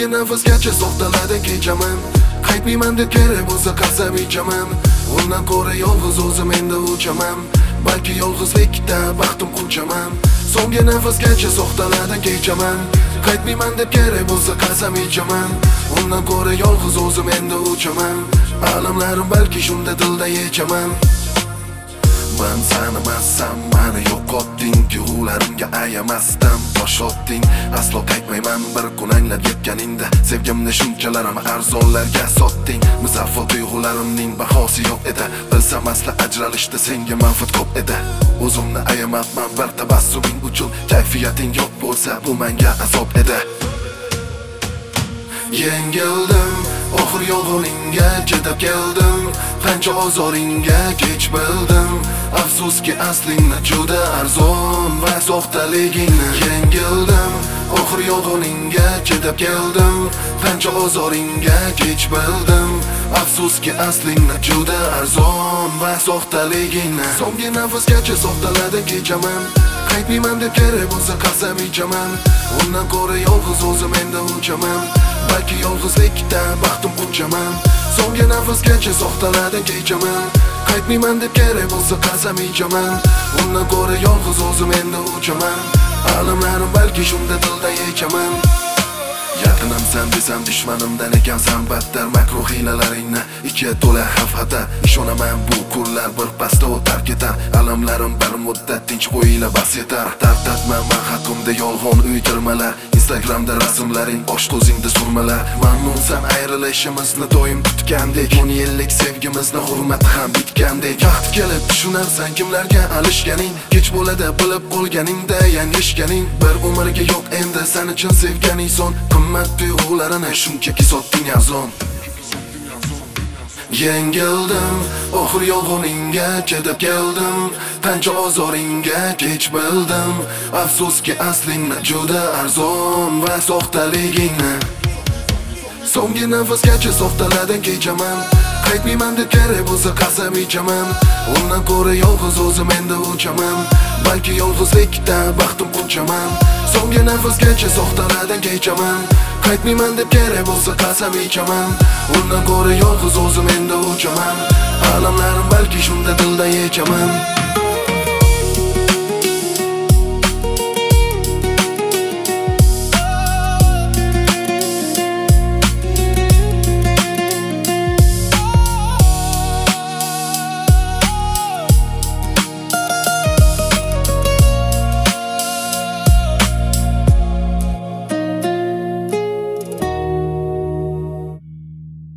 nafasgacha soxtalardan kechaman. Qaytmayman deb kerak bo'lsa qasam ichaman. Undan ko'ra yolg'iz o'zim endi uchaman. Balki yolg'izlikda baxtim qunchaman. So'nggi nafasgacha soxtalardan kechaman. Qaytmayman deb kerak bo'lsa qasam ichaman. Undan ko'ra yolg'iz o'zim endi uchaman. Alamlarim balki shunda dilda yechaman. Men sanamasam meni yo'qotding, tuyg'ularimga ayamasdan tosh otding. Aslo qaytmayman bir kun anglab yetganingda, sevgimni shunchalarim arzonlarga sotding. Musaffo tuyg'ularimning bahosi yo'q edi, bilsam asla ajralishda senga manfaat ko'p edi. O'zimni ayamabman bir tabassuming uchun, kayfiyating yo'q bo'lsa bu menga azob edi. Yengildim, oxir yolg'oningga chidab keldim. Qancha ozoringga kech bildim. Afsuski aslingni juda arzon va soxtaligingni. Yengildim, oxir yolg'oningga chidab keldim. Qancha ozoringga kech bildim. Afsuski aslingni juda arzon va soxtaligingni. So'nggi nafasgacha soxtalardan kechaman. Qaytmayman deb kerak bo'lsa qasam ichaman. Undan ko'ra yolg'iz o'zim endi uchaman. Balki yolg'izlikda baxtim qunchaman. So'nggi nafasgacha soxtalardan kechaman. Qaytmayman deb kerak bo'lsa qasam ichaman. Undan ko'ra yolg'iz o'zim endi uchaman. Alamlarim balki shunda dilda yechaman. Yaqinimsan desam dushmanimdan ekansan battar. Makruh hiylalaringni ichiga to'la xavf xatar. Ishonaman bu kunlar bir pasda o'tar ketar. Alamlarim bir muddat tinch qo'yila bas yetar. Tartatman men haqimda yolg'on uydirmalar. Instagramda rasmlaring osh ko'zingda surmalar. Mamnunsan ayrilishimizni doim kutgandek. 10 yillik sevgimizni hurmati ham bitgandek. Vaqt kelib tushunarsan kimlarga alishganing. Kech bo'ladi bilib qolganingda yanglishganing. Bir umrga yo'q endi sen uchun sevganing son. Qimmat tuyg'ularini shunchaki sotding arzon. Yengildim, oxir yolg'oningga chidab keldim. Qancha ozoringga kech bildim. Afsuski aslingni juda arzon va soxtaligingni. So'nggi nafasgacha soxtalardan kechaman. Qaytmayman deb kerak bo'lsa qasam ichaman. Undan ko'ra yolg'iz o'zim endi uchaman. Balki yolg'izlikda baxtim qunchaman. So'nggi nafasgacha soxtalardan kechaman. Qaytmayman deb kerak bo'lsa qasam ichaman. Undan ko'ra yolg'iz o'zim endi uchaman. Alamlarim balki shunda dilda yechaman.